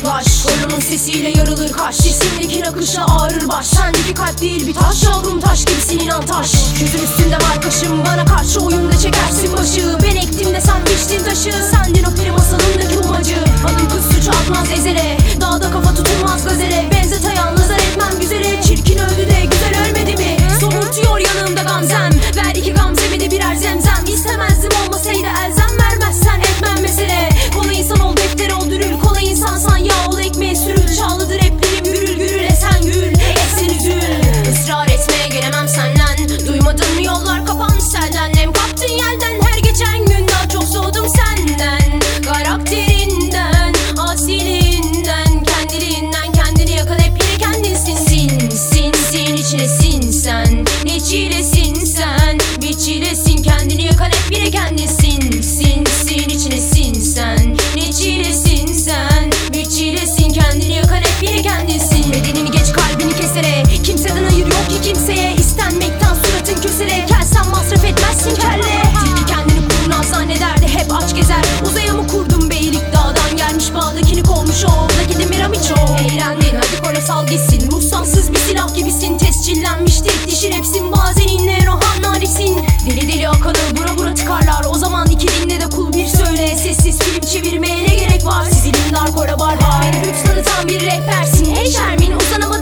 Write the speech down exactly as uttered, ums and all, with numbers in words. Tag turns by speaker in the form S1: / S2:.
S1: yaklaş. Koranın sesiyle yarılır kaş, sesimdeki akışla ağrır baş. Sendeki kalp değil bir taş yavrum, taş gibisin inan taş. Yüzün üstünde var kaşım, bana karşı oyunda çekersin başı. Ben ektim de sen biçtin taşı, sendin o peri masalındaki umacı. Adım kız suçu atmaz ezere, dağda kafa tutulmaz gazere. Benzet ayağın nazar etmem güzele, çirkin öldü de güzel ölmedi mi? Somurtuyor yanımda gamzem, ver iki gamzemi de birer zemzem. İstemezdim olmasaydı elzem, vermezsen etmem mesele. Kolay insan ol defter ol dürül, kolay insansan yağ ol ekmeğe sürül. Çağlıdır replerim gürül gürül, esen gül etsen üzül. Israr etmeye gelemem senden, duymadın mı yollar kapanmış selden. Nem kaptın yelden, her geçen gün daha çok soğudum senden. Karakterinden, asilinden, kendiliğinden kendini yakan hep yine kendinsin. Sin, sin, sin içine sin sen, ne çilesin sen, bir çilesin kendini yakan hep yine kendinsin. Sin, sin içine sin sen, ne çilesin sen, bir çilesin kendini yakan hep yine kendinsin. Bedenini geç kalbini kesere, kimseden hayır yok ki kimseye. İstenmekten suratın kösele, kelsen masraf etmezsin kelle. Tilki kendini kurnaz zannederdi, hep aç gezer. Uzaya mı kurdum beylik, dağdan gelmiş bağdakini kovmuş, oğldaki demir hiç o. Eğlendin hadi kore sal gitsin, ruhsansız bir silah gibisin. Tescillenmiş tek dişin hepsin, bazen inle rohan nariksin. Deli deli akanı bura bura tıkarlar, o zaman iki dinle de kul bir söyle. Sessiz film çevirmeye ne gerek var, sizin dar kora barbar. Beni lüks tanıtan bir rehbersin, hey Şermin uzanamazsın.